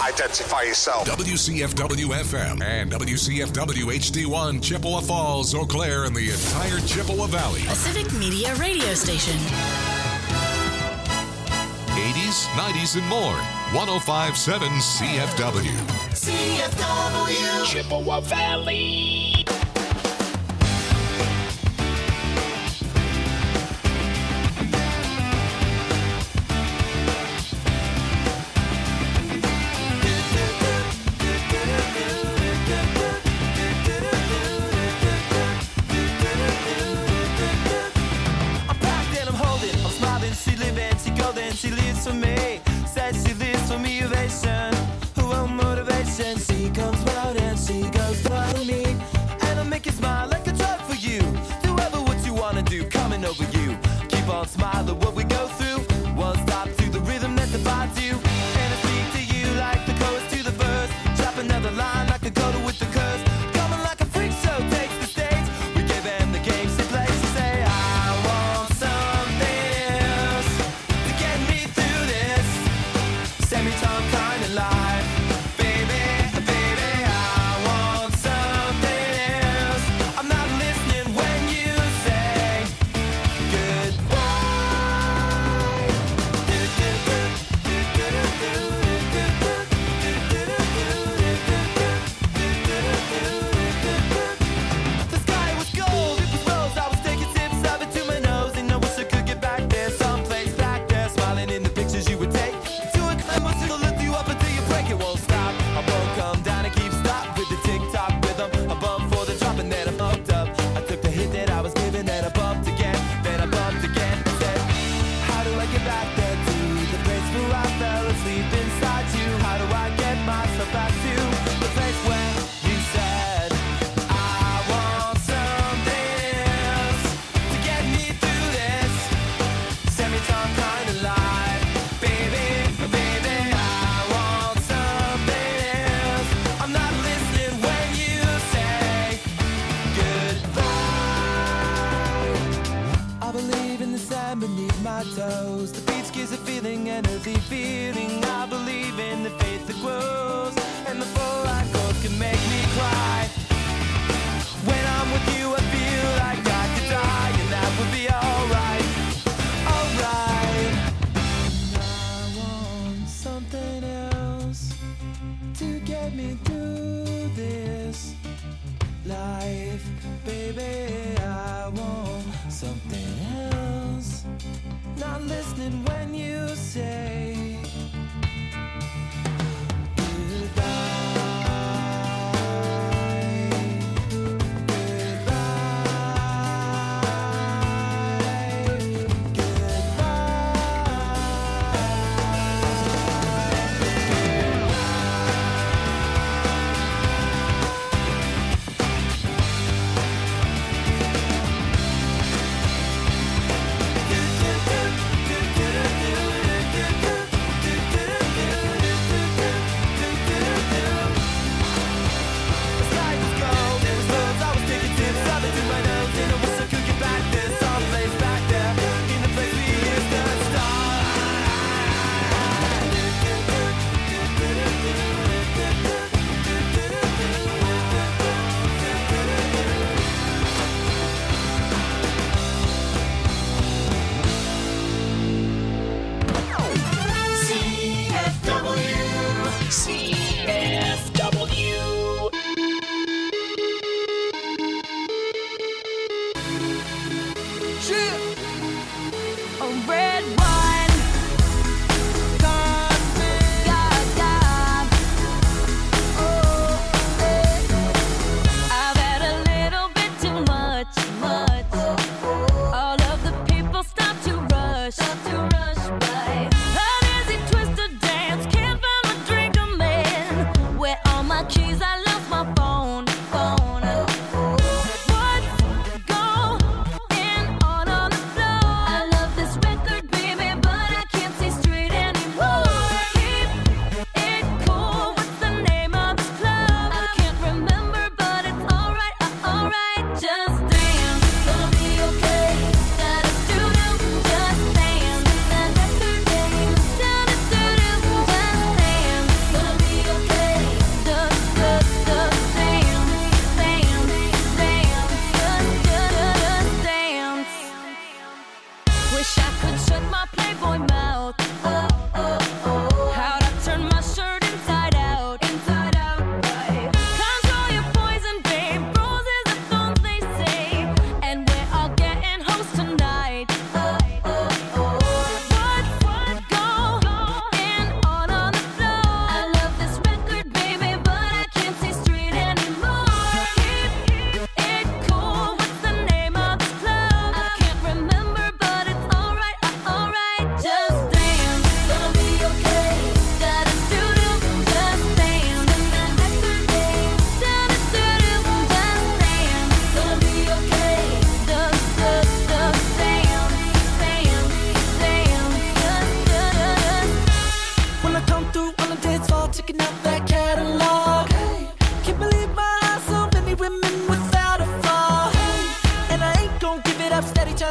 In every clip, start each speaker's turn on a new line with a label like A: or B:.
A: Identify yourself.
B: WCFW-FM and WCFW-HD1, Chippewa Falls, Eau Claire, and the entire Chippewa Valley.
C: A Civic Media radio station.
B: 80s, 90s, and more. 105.7 CFW.
D: CFW. Chippewa Valley.
E: She lives for me, says she lives for me, ovation. Who will motivation? She comes round and she goes for me. And I'll make you smile like a drug for you. Do ever what you wanna do, coming over you. Keep on smiling what we go through. One stop to the rhythm that divides you. And I speak to you like the chorus to the verse. Drop another line like a coda with the curse. Coming like a freak show takes the stage. We give them the game she plays. She say, I want something else to get me through this semi-time kind of life. Baby, baby, I want something else. I'm not listening when you say goodbye. The sky was gold, it was rose. I was taking sips of it to my nose, and I wish I could get back there, someplace back there, smiling in the pictures you would take. To a climb, it'll lift you up until you break. It won't stop. I won't come down and keep stop with the tick-tock rhythm. I bump for the drop and then I'm hooked up. I took the hit that I was given, then I bumped again, then I bumped again. Said, how do I get back there to the place where I fell asleep inside you? How do I get myself back to the place where you said I want something else to get me through this semi-time kind of life? Baby, baby, I want something else. I'm not listening when you say goodbye. I believe in the sand beneath my toes. The beach gives a feeling, an earthy feeling. I believe in the faith that grows, and the full light goes can make me cry. When I'm with you, I feel like I could die, and that would be alright. Alright. I want something else to get me through this life. Baby, I want something else. Not listening when you say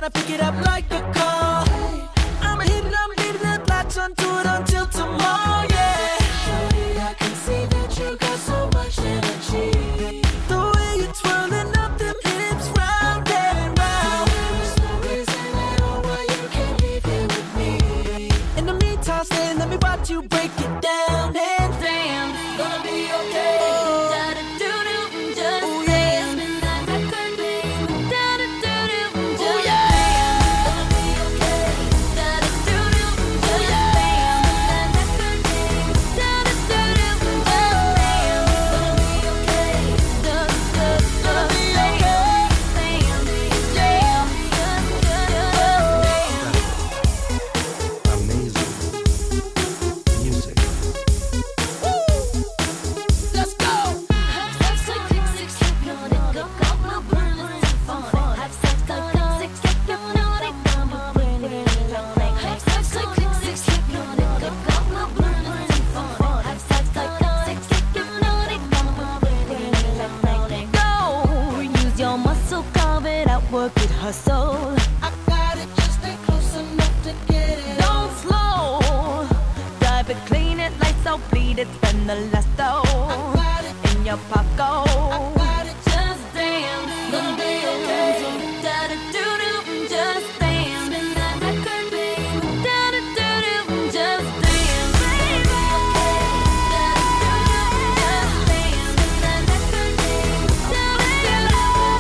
E: wanna pick it up like a call. I'm hitting, I'm leaving the latch onto it until tomorrow, yeah. Shorty, I can see that you got so much energy. The way you're twirling up them hips round and round. There's no reason at all why you can't leave here with me. In the meantime, stay, let me watch you break it down. And damn, gonna be okay. Work it, hustle. I got it, just stay close enough to get it. Don't slow. Drive it, clean it, lights out, bleed it, spend the last dough. I got it in your pocket. I got it, just dance. Gonna be okay. Da-da-do-do, just dance. Spin that record, baby. Da-da-do-do, just dance, baby. Da-da-do-do, just dance. Spin that record, baby. Da-da-do-do,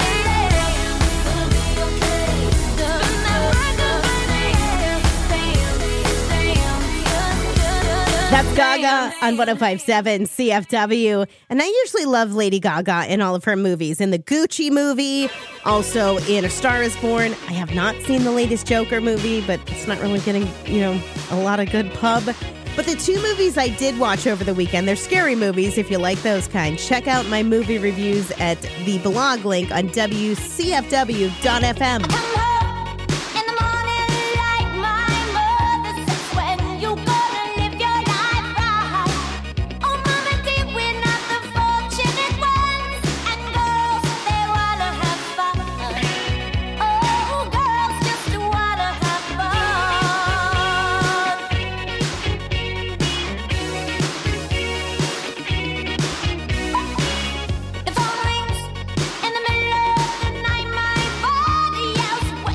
A: That's Gaga on 105.7 CFW. And I usually love Lady Gaga in all of her movies. In the Gucci movie, also in A Star is Born. I have not seen the latest Joker movie, but it's not really getting, a lot of good pub. But the two movies I did watch over the weekend, they're scary movies if you like those kind. Check out my movie reviews at the blog link on WCFW.fm.
F: If all rings in the middle of the night, my body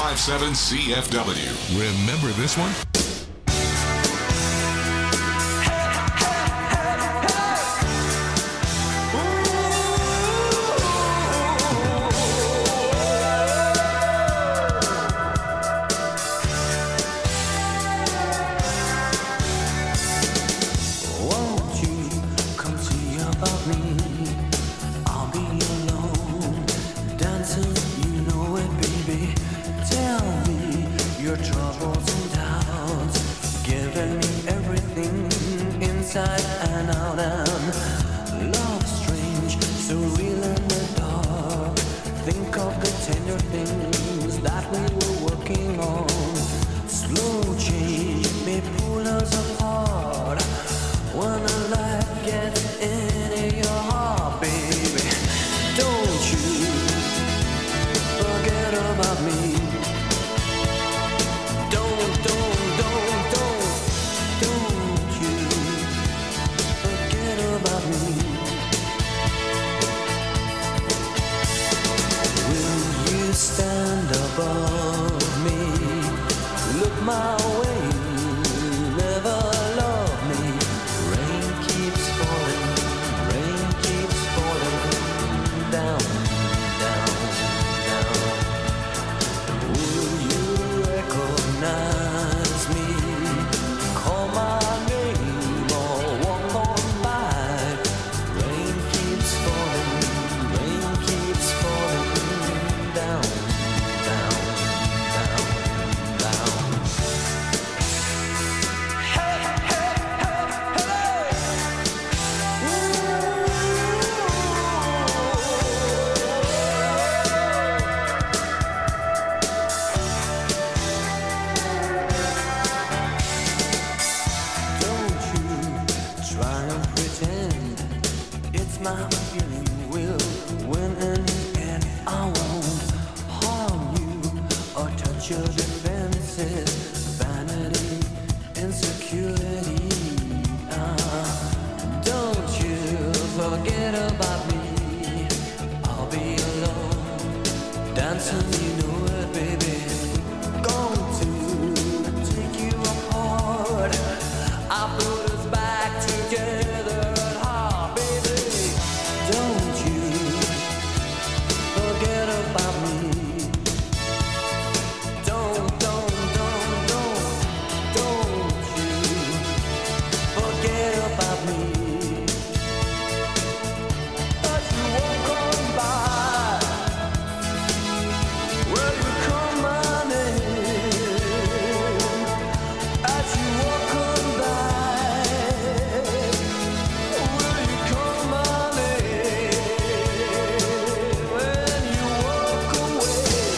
B: 1057 CFW. Remember this one?
E: Won't you come see about me? I'll be alone, dancing, you know it, baby. Tell me your troubles and doubts, giving me everything inside and out. And love strange, so real in the dark. Think of the tender things that we were working on. Slow change may pull us apart. When the light gets into your heart, baby, don't you forget about me. Don't you forget about me. Will you stand above me? Look my way, never love me. Rain keeps falling down, down, down. Will you recognize me? Call my name or walk on by. Rain keeps falling down, down, down, down. Don't you try and pretend it's my feeling will win in the end. I won't harm you or touch your defenses. Vanity, insecurity. Don't you forget about me. I'll be alone, dancing, you know it, baby. Going to take you apart. I put us back together at heart, baby. Don't you forget about me. Don't you forget about me. As you walk on by, will you call my name? As you walk on by, will you call my name? When you walk away,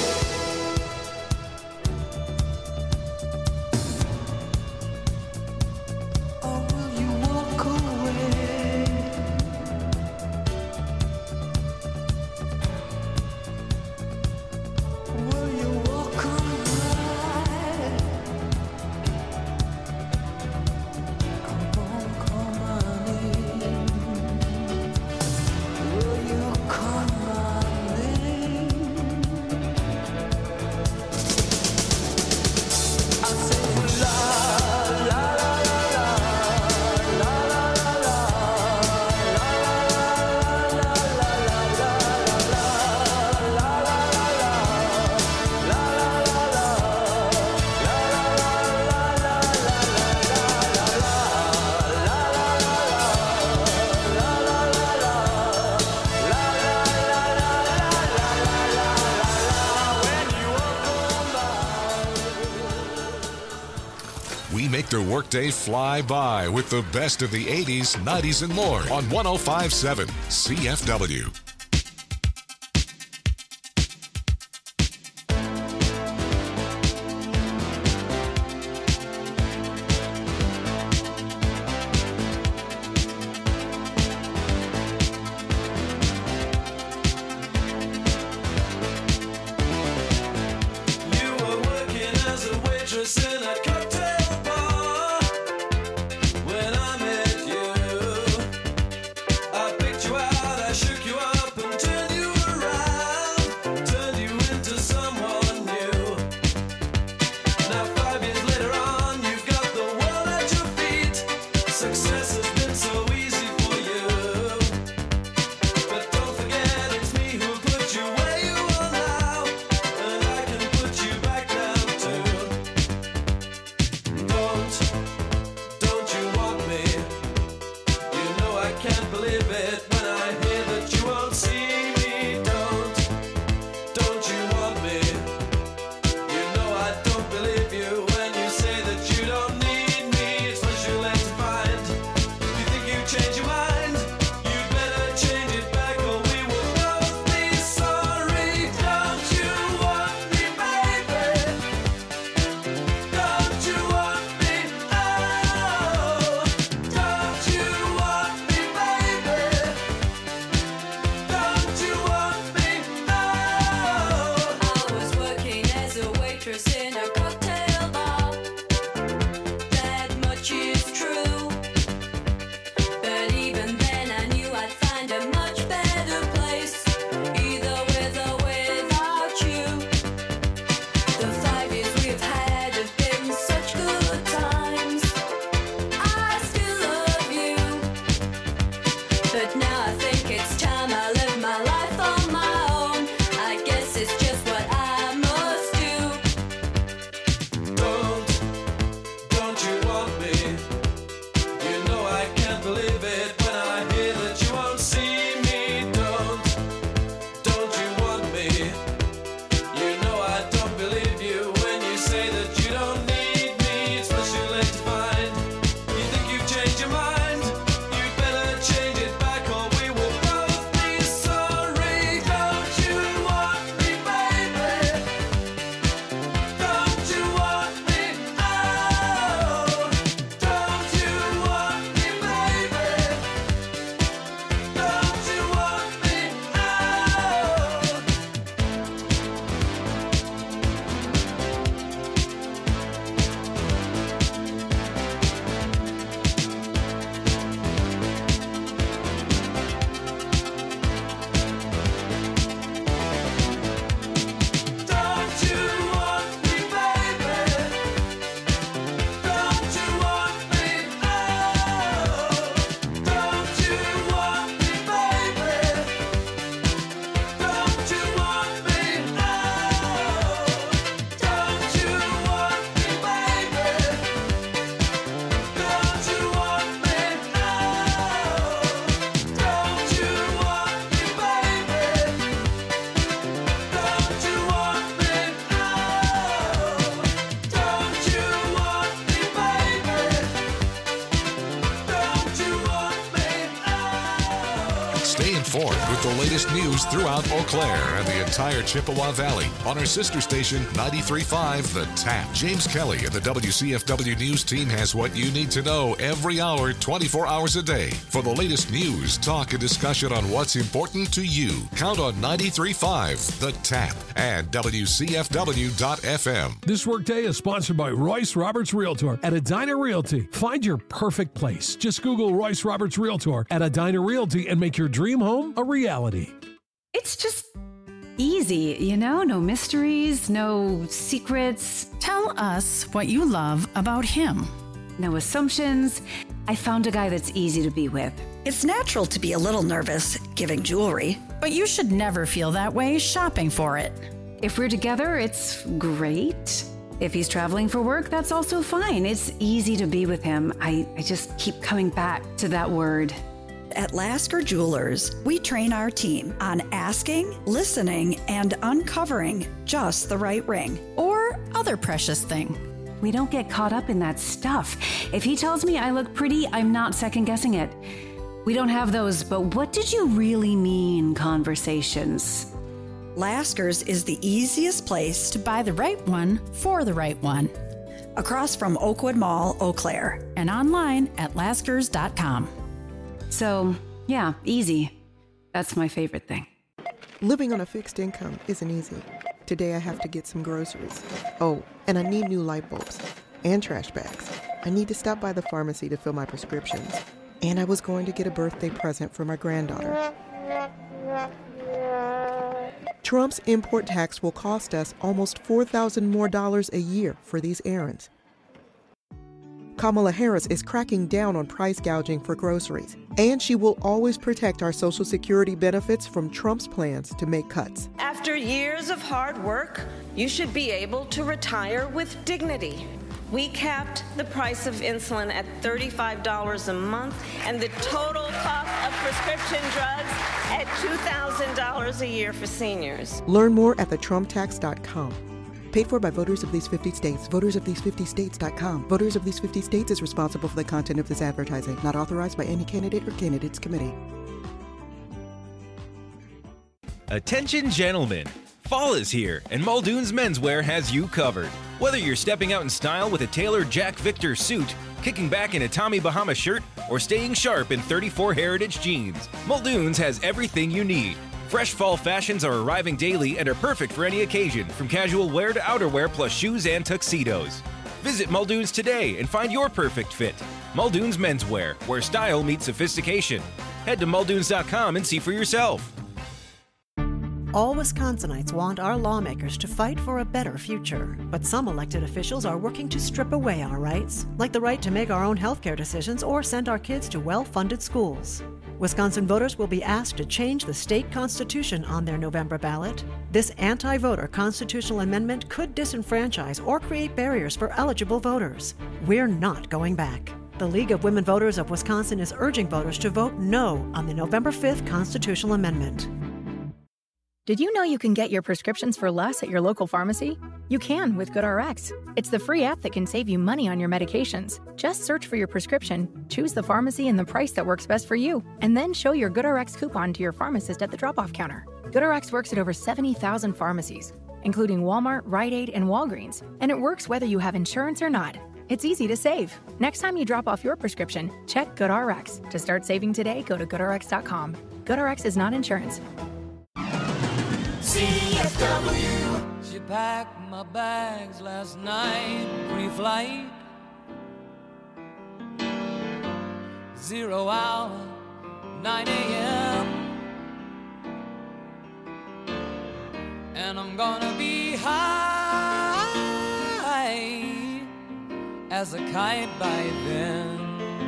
E: or will you walk away? Will you walk on by? I won't call my name. Will you call my name? I say la la la la la la la la
B: We make their workday fly by with the best of the 80s, 90s, and more on 1057 CFW.
E: You were working as a waitress in a cocktail bar. When I met you, I picked you out, I shook you up.
F: cocktail bar. That much is true. But even then I knew I'd find a much better place, either with or without you. The 5 years we've had have been such good times. I still love you. But now I think it's time I live my life on my own. I guess it's just what I must do.
E: Don't you want me? You know I can't believe it when I hear that you won't see me. Don't you want me? You know I don't believe you when you say that you don't need me. It's much too late to find. You think you've changed your mind? You better change it back or we will both be sorry. Don't you want me, baby? Don't you want me? Oh, don't you want me, baby? Don't you want me? Oh. Don't you want me, baby? Don't you want me? Oh, don't you want me, baby? Don't you want me? Oh, don't you want me, baby? Don't you want me? Oh, don't you want me, baby? Don't you want me? Oh, don't you want me, baby? Don't you want me? Oh.
B: Stay informed with the latest news throughout Eau Claire and the entire Chippewa Valley on our sister station 93.5 The Tap. James Kelly and the WCFW News team has what you need to know every hour, 24 hours a day. For the latest news, talk, and discussion on what's important to you, count on 93.5 The Tap and WCFW.FM.
G: This workday is sponsored by Royce Roberts Realtor at Edina Realty. Find your perfect place. Just Google Royce Roberts Realtor at Edina Realty and make your dream home a reality.
H: It's just easy, you know? No mysteries, no secrets,
C: Tell us what you love about him.
H: no assumptions. I found a guy that's easy to be with.
I: It's natural to be a little nervous giving jewelry.
C: But you should never feel that way shopping for it.
H: If we're together, it's great. If he's traveling for work, that's also fine. It's easy to be with him. I just keep coming back to that word.
I: At Lasker Jewelers, we train our team on asking, listening, and uncovering just the right ring.
C: Or other precious thing.
H: We don't get caught up in that stuff. If he tells me I look pretty, I'm not second guessing it. We don't have those, but what did you really mean conversations.
I: Lasker's is the easiest place
C: To buy the right one for the right one.
I: across from Oakwood Mall, Eau Claire.
C: And online at laskers.com.
H: So, yeah, easy. That's my favorite thing.
J: Living on a fixed income isn't easy. Today I have to get some groceries. Oh, and I need new light bulbs and trash bags. I need to stop by the pharmacy to fill my prescriptions. And I was going to get a birthday present for my granddaughter. Trump's import tax will cost us almost $4,000 more a year for these errands. Kamala Harris is cracking down on price gouging for groceries, and she will always protect our Social Security benefits from Trump's plans to make cuts.
K: After years of hard work, you should be able to retire with dignity. We capped the price of insulin at $35 a month and the total cost of prescription drugs at $2,000 a year for seniors.
J: Learn more at thetrumptax.com. Paid for by voters of these 50 states. Voters of these 50 states.com. Voters of these 50 states is responsible for the content of this advertising. Not authorized by any candidate or candidates committee.
L: Attention gentlemen, fall is here and Muldoon's Menswear has you covered. Whether you're stepping out in style with a tailored Jack Victor suit, kicking back in a Tommy Bahama shirt, or staying sharp in 34 Heritage jeans, Muldoon's has everything you need. Fresh fall fashions are arriving daily and are perfect for any occasion, from casual wear to outerwear plus shoes and tuxedos. Visit Muldoon's today and find your perfect fit. Muldoon's Menswear, where style meets sophistication. Head to muldoons.com and see for yourself.
M: All Wisconsinites want our lawmakers to fight for a better future. But some elected officials are working to strip away our rights, like the right to make our own healthcare decisions or send our kids to well-funded schools. Wisconsin voters will be asked to change the state constitution on their November ballot. This anti-voter constitutional amendment could disenfranchise or create barriers for eligible voters. We're not going back. The League of Women Voters of Wisconsin is urging voters to vote no on the November 5th constitutional amendment.
N: Did you know you can get your prescriptions for less at your local pharmacy? You can with GoodRx. It's the free app that can save you money on your medications. Just search for your prescription, choose the pharmacy and the price that works best for you, and then show your GoodRx coupon to your pharmacist at the drop-off counter. GoodRx works at over 70,000 pharmacies, including Walmart, Rite Aid, and Walgreens, and it works whether you have insurance or not. It's easy to save. Next time you drop off your prescription, check GoodRx. To start saving today, go to GoodRx.com. GoodRx is not insurance.
E: CFW. She packed my bags last night, pre-flight. 0 hour, 9 a.m. And I'm gonna be high as a kite by then.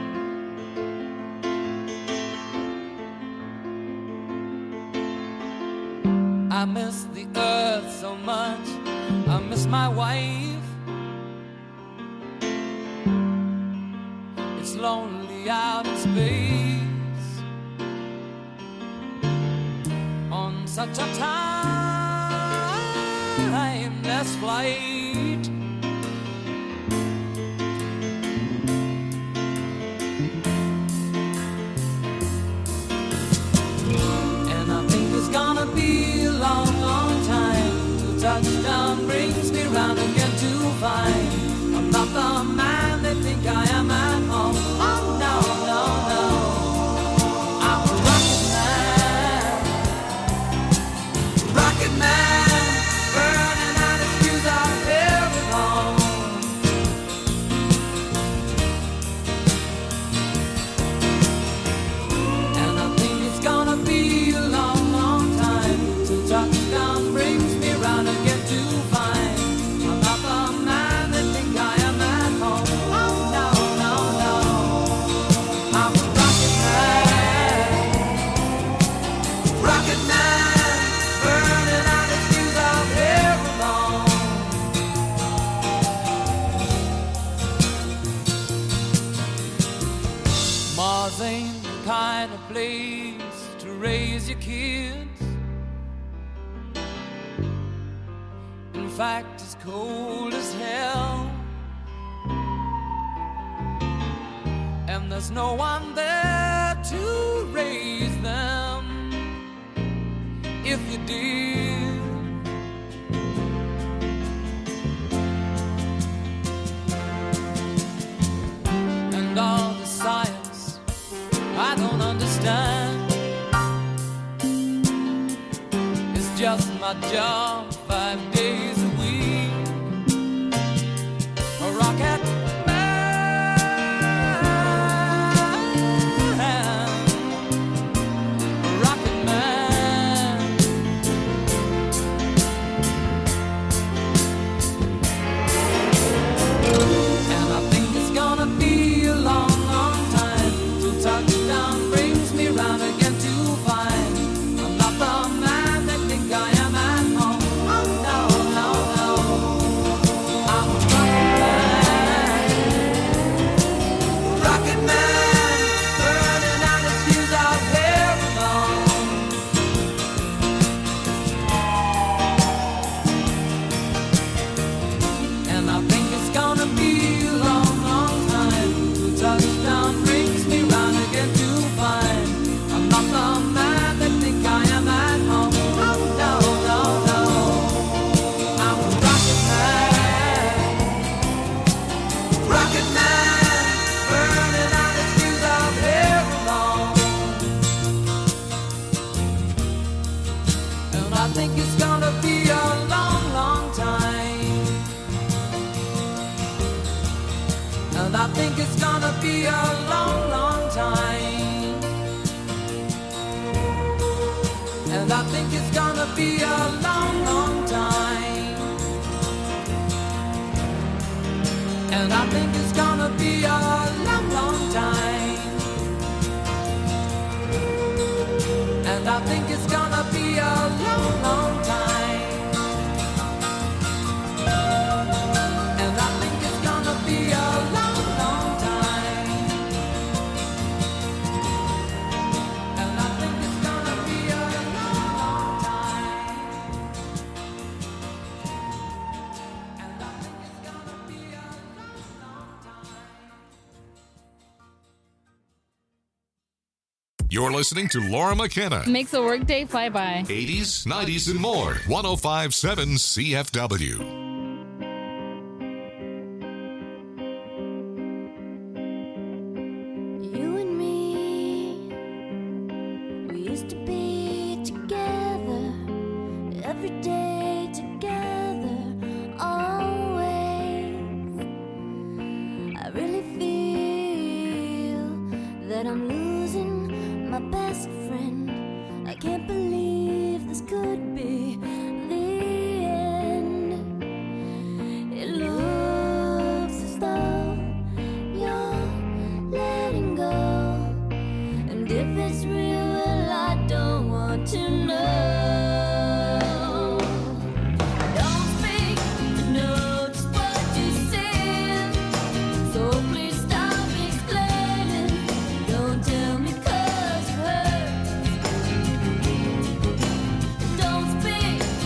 E: I miss the earth so much, I miss my wife. It's lonely out in space on such a timeless flight. And I think it's gonna be a long, long time till touchdown brings me round again to find I'm not the man they think I am at home. Oh no, no, no, I'm a rocket man, burning out his fuse out here alone. And I think it's gonna be a long, long time till touchdown brings me round again to find I'm not the man they think I am at home. Oh no, no, no, I'm a rocket man, burning out his fuse out here alone. Mars ain't the kind of place to raise your kids. In fact, it's cold as hell, and there's no one there to raise them. If you did, and all the science I don't understand, it's just my job 5 days a week. A rocket man, a rocket man. And I think it's gonna be a long, long time till touchdown brings me round again to find I'm not the man they think I am at home. Oh no, no, no, I'm a rocket man, burning out his fuse out here alone. And I think it's gonna be a long, long time till touchdown brings me round again to find I'm not the man they think I am at home. Oh no, no, no, I'm a rocket man, burning out his fuse out here alone. And I think it's gonna be a long, long time. And I think it's gonna be a long, long time. And I think it's gonna be a long, long time. And I think it's gonna be a long, long time. And I think it's gonna be a long, long time. And I think it's gonna be a long, long time. And I think it's gonna be a long, long time.
B: You're listening to Laura McKenna.
O: Makes a workday fly by.
B: 80s, 90s, and more. 105.7 CFW.
F: You and me, we used to be together, every day together, always. I really feel that I'm losing my best friend. I can't believe this could be the end. It looks as though you're letting go, and if it's real, well, I don't want to know. Don't speak to know just what you said, so please stop explaining. Don't tell me 'cause it hurts. Don't speak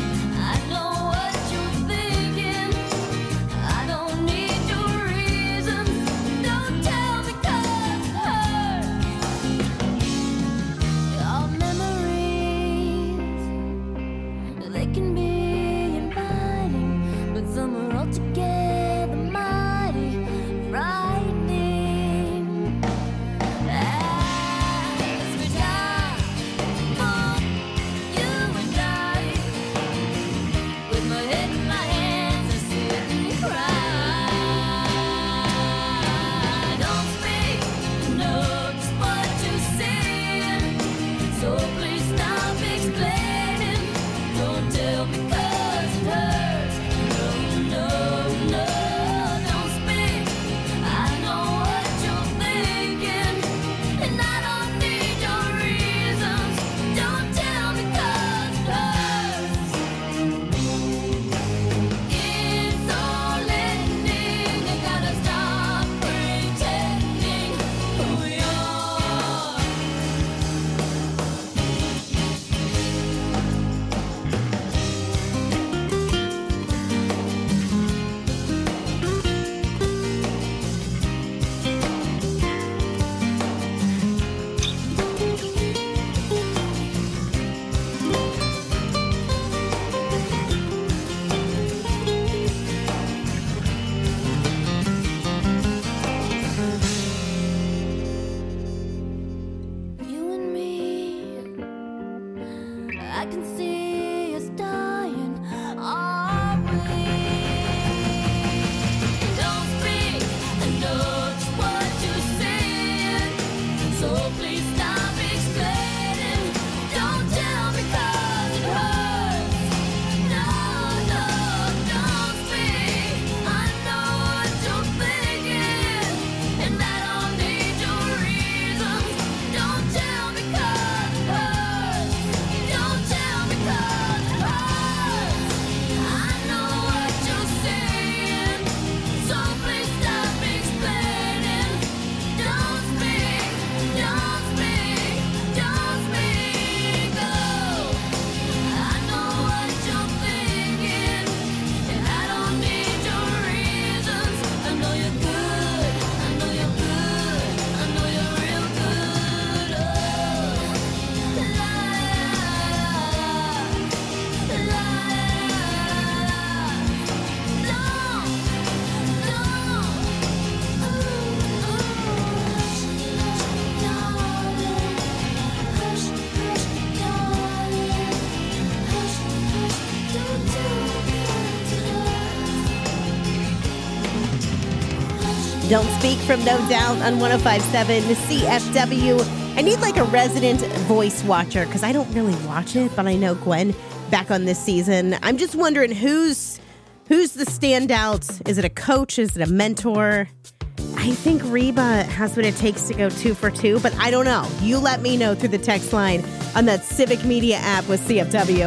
A: Don't Speak from No Doubt on 105.7 CFW. I need like a resident voice watcher because I don't really watch it, but I know Gwen back on this season. I'm just wondering who's the standout? Is it a coach? Is it a mentor? I think Reba has what it takes to go 2 for 2, but I don't know. You let me know through the text line on that Civic Media app with CFW.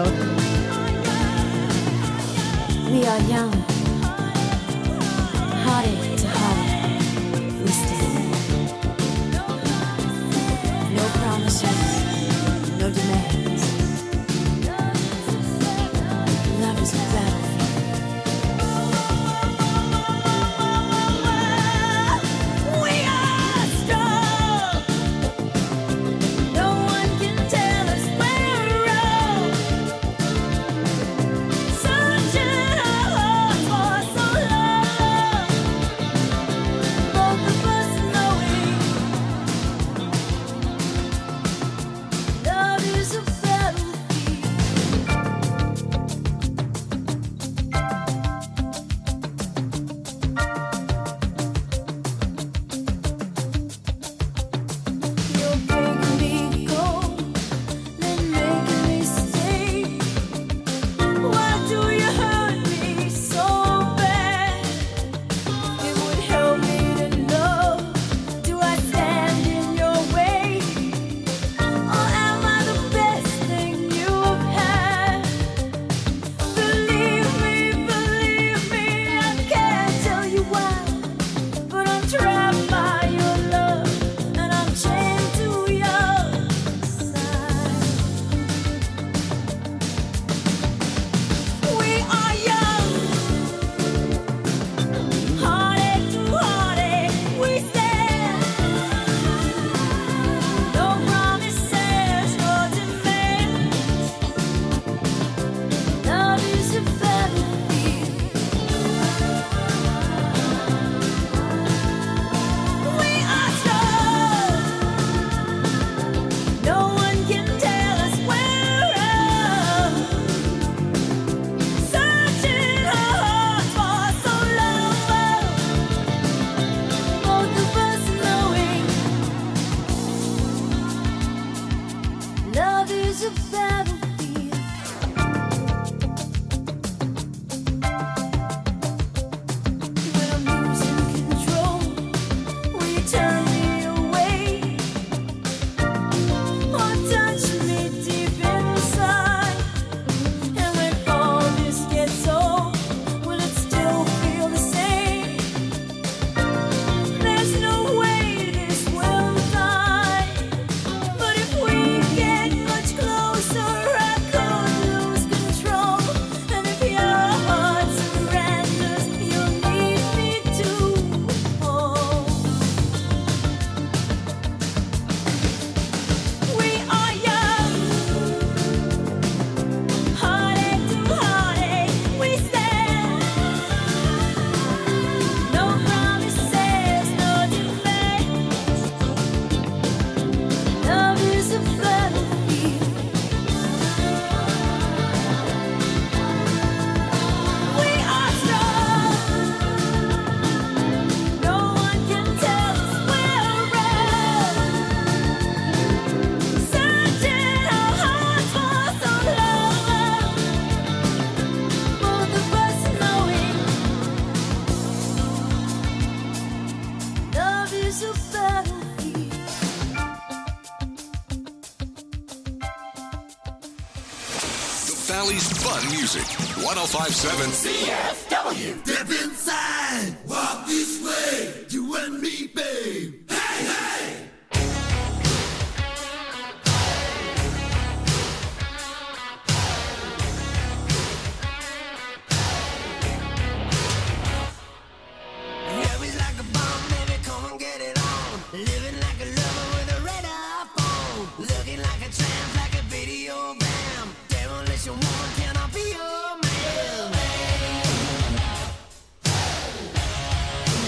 F: We are young, heartache to heartache, we stand. No promises, no demands. Love is a battlefield. We are strong. No one can tell us we're wrong. Searching our hearts for so long. Both of us knowing love is a battlefield. You're breaking me cold, then making me stay. Why do you hurt me so bad? It would help me to know. Do I stand in your way, or am I the best thing you've had? Believe me, I can't tell you why, but I'm trapped by your love, and I'm chained to your side. We are young, heartache to heartache, we stand. No promises, no demands. Love is a battlefield. We are strong. No one can tell us we're wrong. Searching our hearts for so long. Both of us knowing love is a battlefield. When I'm losing control, will you turn me away, or touch me deep inside? And when all this gets old, will it still feel the same? There's no way this will die, but if we get much closer, I could lose control. And if your heart surrenders, you'll need me to hold. We are young, heartache to heartache, we stand. No promises, no demands. Love is a battlefield. We are strong. No one can tell us we're wrong. Searching our hearts for so long. Both of us knowing love is a battlefield.
B: The Valley's fun music. 105.7
D: CFW. Step inside. Walk this way. You and me, babe. Hey, hey. Yeah, we like a bomb, baby. Come and get it on. Living like a lover with a radar phone. Looking like a tramp, like a video bam. Demolition woman, can I be your man?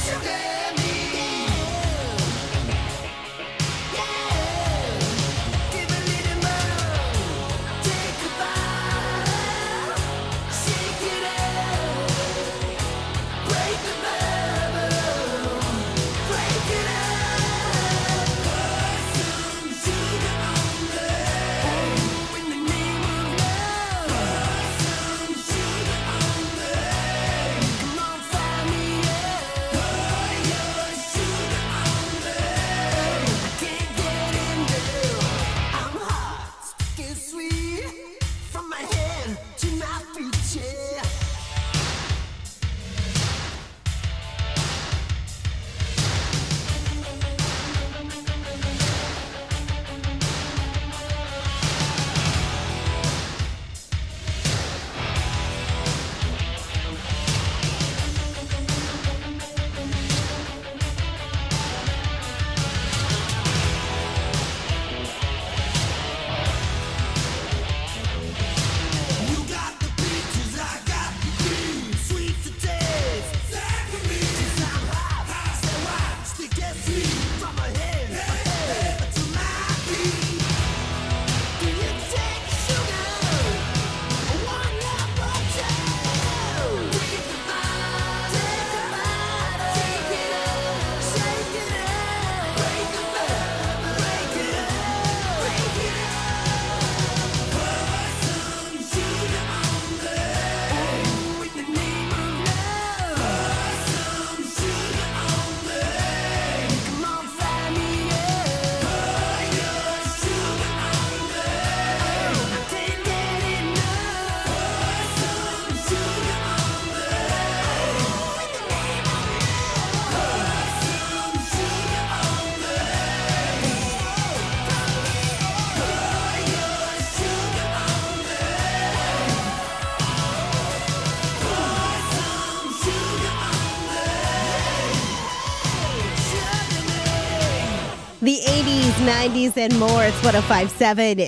A: The 80s, 90s, and more. It's 105.7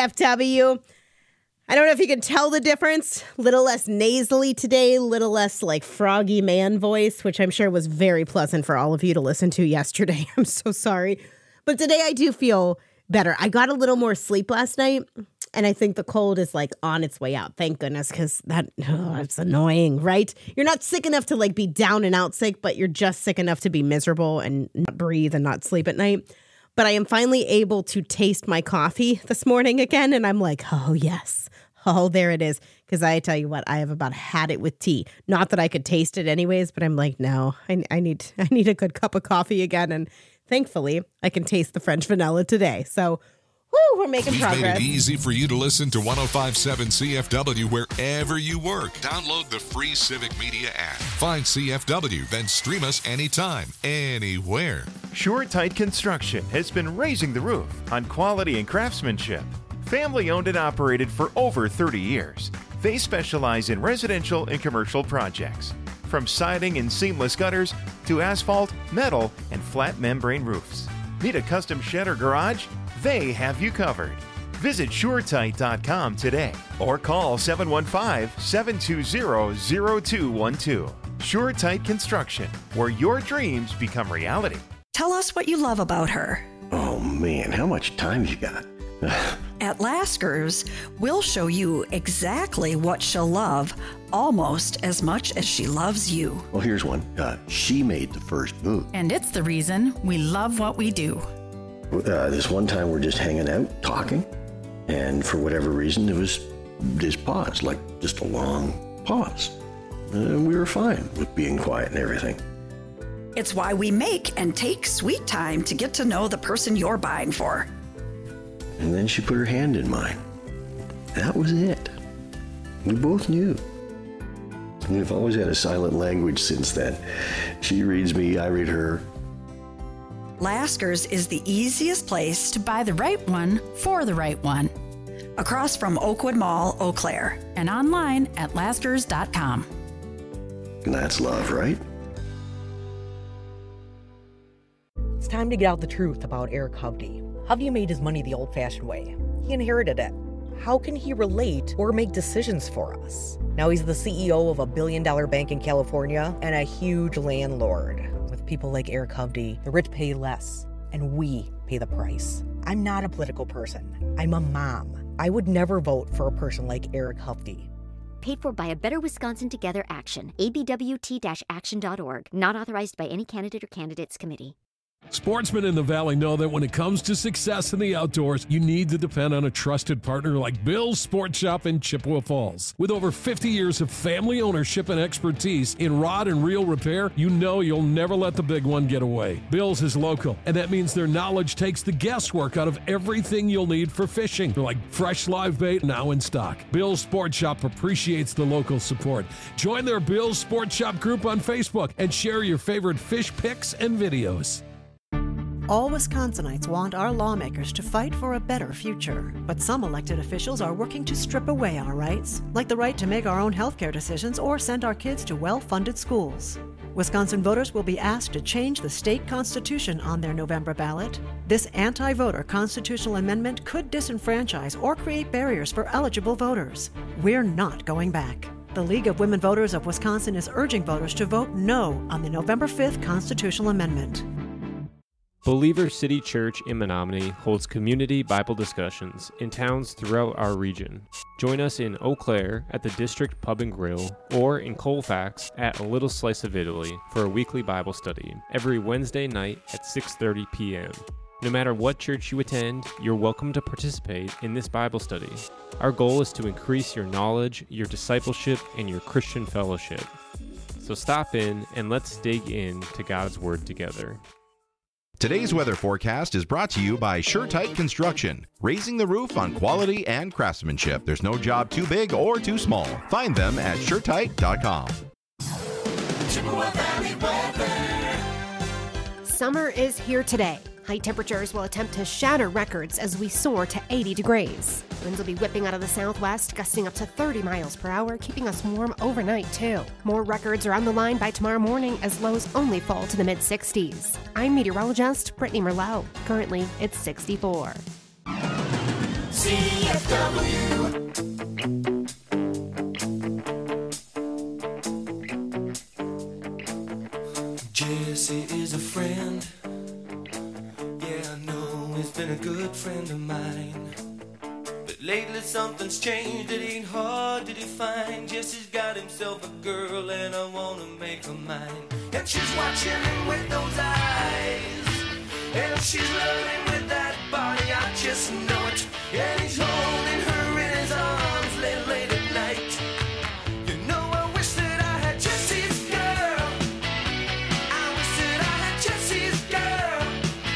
A: CFW. I don't know if you can tell the difference. Little less nasally today, little less like froggy man voice, which I'm sure was very pleasant for all of you to listen to yesterday. I'm so sorry. But today I do feel better. I got a little more sleep last night, and I think the cold is like on its way out. Thank goodness, because it's annoying, right? You're not sick enough to like be down and out sick, but you're just sick enough to be miserable and not breathe and not sleep at night. But I am finally able to taste my coffee this morning again, and I'm like, oh, yes. Oh, there it is. Because I tell you what, I have about had it with tea. Not that I could taste it anyways, but I'm like, no, I need a good cup of coffee again. And thankfully, I can taste the French vanilla today. So, woo, we're making progress.
B: We've made it easy for you to listen to 105.7 CFW wherever you work. Download the free Civic Media app. Find CFW, then stream us anytime, anywhere.
O: SureTight Construction has been raising the roof on quality and craftsmanship. Family owned and operated for over 30 years. They specialize in residential and commercial projects, from siding and seamless gutters to asphalt, metal, and flat membrane roofs. Need a custom shed or garage? They have you covered. Visit SureTight.com today or call 715-720-0212. SureTight Construction, where your dreams become reality.
I: Tell us what you love about her.
P: Oh man, how much time you got?
I: At Lasker's, we'll show you exactly what she'll love almost as much as she loves you.
P: Well, here's one. She made the first move.
C: And it's the reason we love what we do.
P: This one time we're just hanging out, talking, and for whatever reason, there was this pause, like just a long pause. And we were fine with being quiet and everything.
I: It's why we make and take sweet time to get to know the person you're buying for.
P: And then she put her hand in mine. That was it. We both knew. We've always had a silent language since then. She reads me, I read her.
I: Lasker's is the easiest place
C: to buy the right one for the right one.
I: Across from Oakwood Mall, Eau Claire.
C: And online at Laskers.com.
P: And that's love, right?
Q: It's time to get out the truth about Eric Hovde. Hovde made his money the old-fashioned way. He inherited it. How can he relate or make decisions for us? Now he's the CEO of a billion-dollar bank in California and a huge landlord with people like Eric Hovde, the rich pay less, and we pay the price. I'm not a political person. I'm a mom. I would never vote for a person like Eric Hovde.
R: Paid for by a Better Wisconsin Together Action. abwt-action.org. Not authorized by any candidate or candidates committee.
G: Sportsmen in the Valley know that when it comes to success in the outdoors, you need to depend on a trusted partner like Bill's Sport Shop in Chippewa Falls. With over 50 years of family ownership and expertise in rod and reel repair, you know you'll never let the big one get away. Bill's is local, and that means their knowledge takes the guesswork out of everything you'll need for fishing, like fresh live bait now in stock. Bill's Sport Shop appreciates the local support. Join their Bill's Sport Shop group on Facebook and share your favorite fish pics and videos.
M: All Wisconsinites want our lawmakers to fight for a better future, but some elected officials are working to strip away our rights, like the right to make our own healthcare decisions or send our kids to well-funded schools. Wisconsin voters will be asked to change the state constitution on their November ballot. This anti-voter constitutional amendment could disenfranchise or create barriers for eligible voters. We're not going back. The League of Women Voters of Wisconsin is urging voters to vote no on the November 5th constitutional amendment.
S: Believer City Church in Menominee holds community Bible discussions in towns throughout our region. Join us in Eau Claire at the District Pub and Grill or in Colfax at A Little Slice of Italy for a weekly Bible study every Wednesday night at 6:30 p.m. No matter what church you attend, you're welcome to participate in this Bible study. Our goal is to increase your knowledge, your discipleship, and your Christian fellowship. So stop in and let's dig into God's Word together.
T: Today's weather forecast is brought to you by SureTight Construction, raising the roof on quality and craftsmanship. There's no job too big or too small. Find them at SureTight.com.
D: Chippewa Valley weather.
U: Summer is here today. High temperatures will attempt to shatter records as we soar to 80 degrees. Winds will be whipping out of the southwest, gusting up to 30 miles per hour, keeping us warm overnight, too. More records are on the line by tomorrow morning as lows only fall to the mid-60s. I'm meteorologist Brittany Merlot. Currently, it's 64.
D: CFW. Jesse is a friend. Yeah, I know he's been a good friend of mine. But lately something's changed, it ain't hard to define. Jesse's got himself a girl and I wanna make her mine. And she's watching him with those eyes, and she's loving with that body, I just know it. And he's holding her in his arms late at night. You know I wish that I had Jesse's girl. I wish that I had Jesse's girl.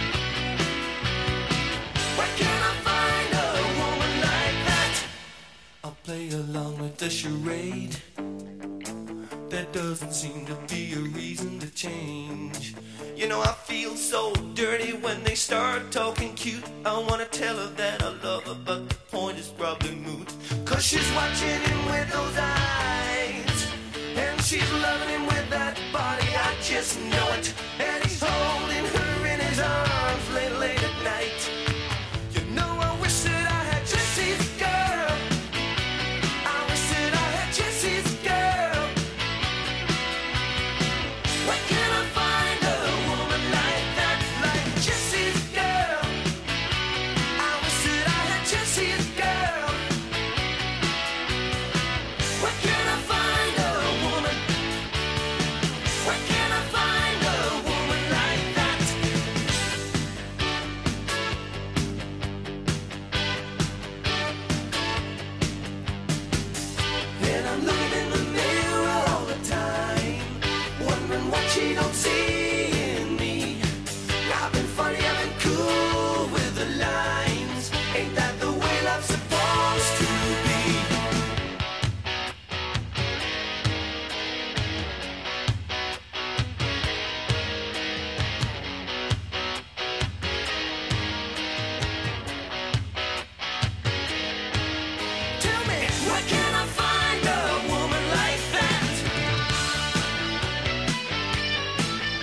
D: Where can I find a woman like that? I'll play along with the charade. There doesn't seem to be a reason to change. You know I feel so dirty when they start talking cute. I wanna tell her that I love her, but the point is probably moot. Cause she's watching him with those eyes, and she's loving him with that body, I just know it. And he's holding her in his arms late at night. You know I wish that I had Jesse's girl. I wish that I had Jesse's girl. Where can I find a woman like that, like Jesse's girl? I wish that I had Jesse's girl. Where can I find a woman? Where can I find a woman like that? And I'm looking in the mirror all the time, wondering what she don't see in me. I've been funny, I've been cool with the lines. Ain't that the way love's supposed to be? Tell me, where can I find a woman like that?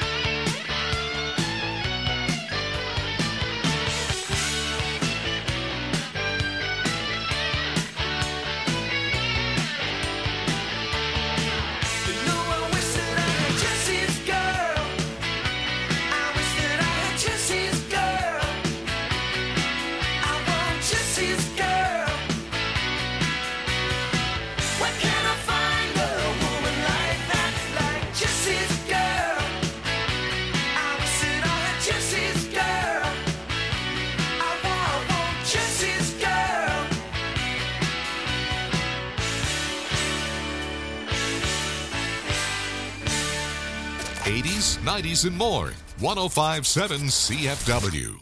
B: 80s, 90s, and more. 105.7 CFW.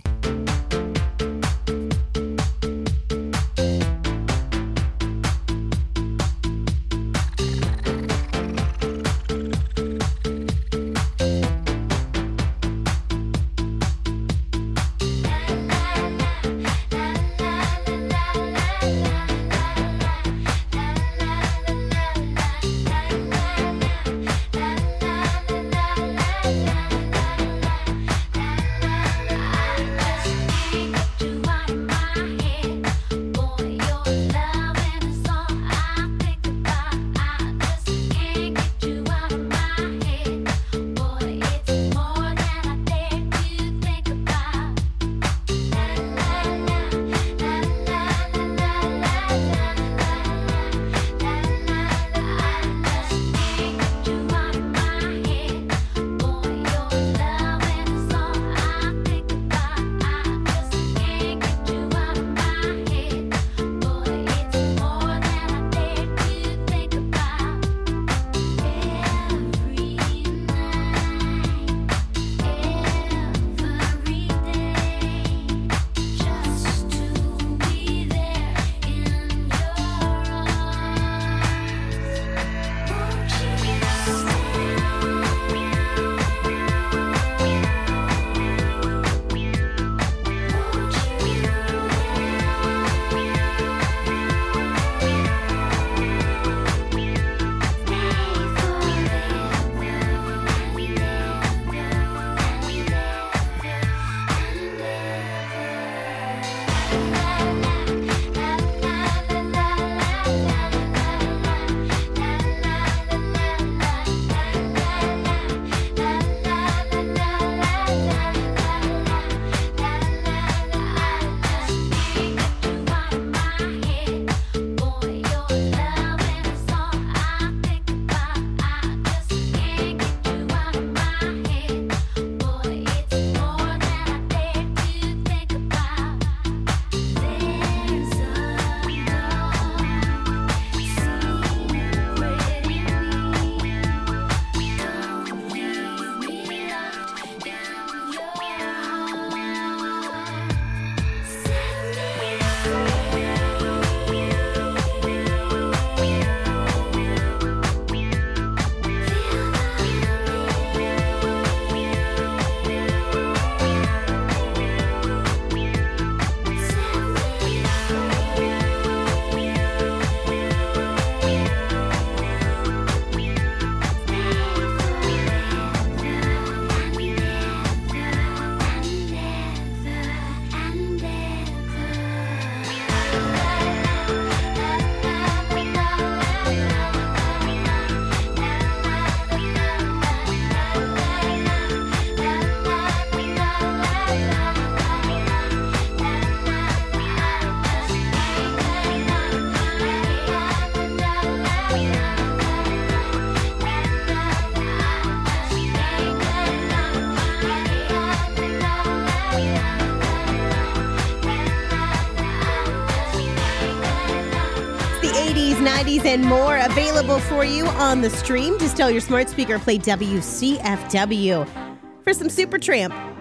A: The 80s, 90s, and more available for you on the stream. Just tell your smart speaker, play WCFW. For some Supertramp,